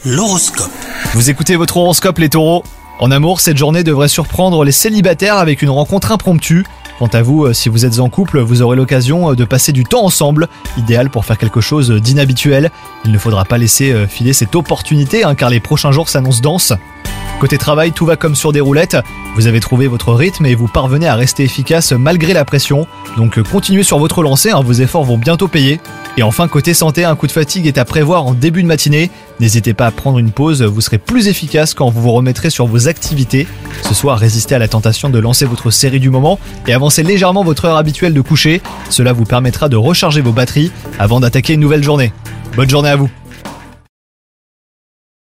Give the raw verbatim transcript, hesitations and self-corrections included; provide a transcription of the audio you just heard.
L'horoscope. Vous écoutez votre horoscope les taureaux. En amour, cette journée devrait surprendre les célibataires avec une rencontre impromptue. Quant à vous, si vous êtes en couple, vous aurez l'occasion de passer du temps ensemble, idéal pour faire quelque chose d'inhabituel. Il ne faudra pas laisser filer cette opportunité hein, car les prochains jours s'annoncent denses. Côté travail, tout va comme sur des roulettes. Vous avez trouvé votre rythme et vous parvenez à rester efficace malgré la pression. Donc continuez sur votre lancée, hein, vos efforts vont bientôt payer. Et enfin, côté santé, un coup de fatigue est à prévoir en début de matinée. N'hésitez pas à prendre une pause, vous serez plus efficace quand vous vous remettrez sur vos activités. Ce soir, résistez à la tentation de lancer votre série du moment et avancez légèrement votre heure habituelle de coucher. Cela vous permettra de recharger vos batteries avant d'attaquer une nouvelle journée. Bonne journée à vous!